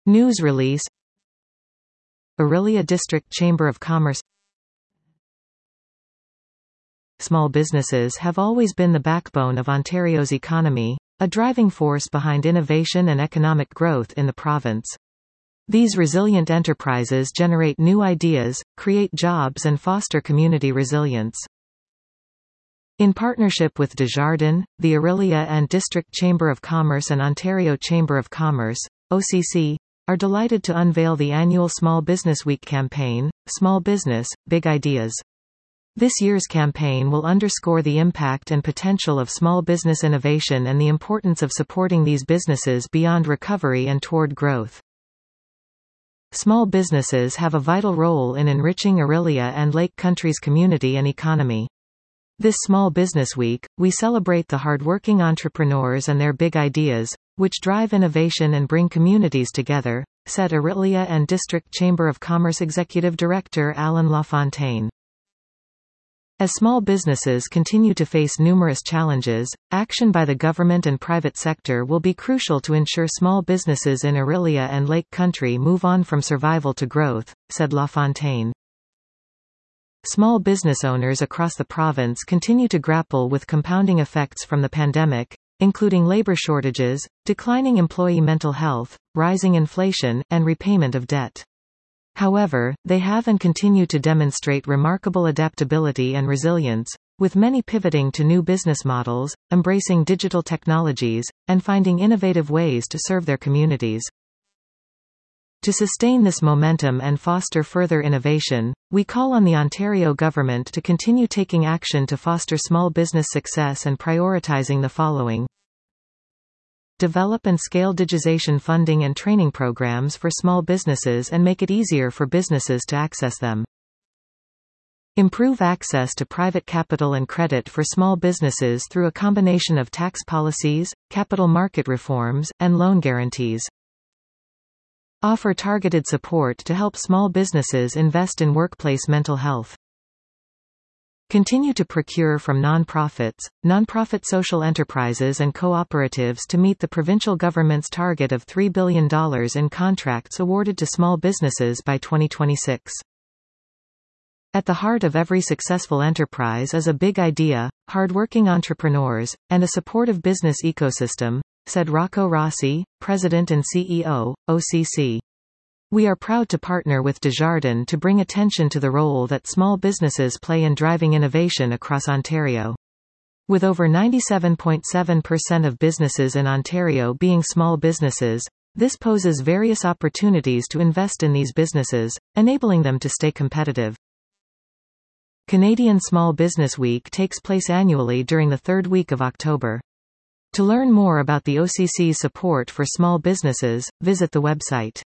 News release. Orillia District Chamber of Commerce. Small businesses have always been the backbone of Ontario's economy, a driving force behind innovation and economic growth in the province. These resilient enterprises generate new ideas, create jobs and foster community resilience. In partnership with Desjardins, the Orillia and District Chamber of Commerce and Ontario Chamber of Commerce, OCC, are delighted to unveil the annual Small Business Week campaign, Small Business, Big Ideas. This year's campaign will underscore the impact and potential of small business innovation and the importance of supporting these businesses beyond recovery and toward growth. Small businesses have a vital role in enriching Orillia and Lake Country's community and economy. This Small Business Week, we celebrate the hardworking entrepreneurs and their big ideas, which drive innovation and bring communities together, said Orillia and District Chamber of Commerce Executive Director Alan Lafontaine. As small businesses continue to face numerous challenges, action by the government and private sector will be crucial to ensure small businesses in Orillia and Lake Country move on from survival to growth, said Lafontaine. Small business owners across the province continue to grapple with compounding effects from the pandemic, including labor shortages, declining employee mental health, rising inflation, and repayment of debt. However, they have and continue to demonstrate remarkable adaptability and resilience, with many pivoting to new business models, embracing digital technologies, and finding innovative ways to serve their communities. To sustain this momentum and foster further innovation, we call on the Ontario government to continue taking action to foster small business success and prioritizing the following. Develop and scale digitization funding and training programs for small businesses and make it easier for businesses to access them. Improve access to private capital and credit for small businesses through a combination of tax policies, capital market reforms, and loan guarantees. Offer targeted support to help small businesses invest in workplace mental health. Continue to procure from nonprofits, nonprofit social enterprises and cooperatives to meet the provincial government's target of $3 billion in contracts awarded to small businesses by 2026. At the heart of every successful enterprise is a big idea, hardworking entrepreneurs, and a supportive business ecosystem, said Rocco Rossi, President and CEO, OCC. We are proud to partner with Desjardins to bring attention to the role that small businesses play in driving innovation across Ontario. With over 97.7% of businesses in Ontario being small businesses, this poses various opportunities to invest in these businesses, enabling them to stay competitive. Canadian Small Business Week takes place annually during the third week of October. To learn more about the OCC's support for small businesses, visit the website.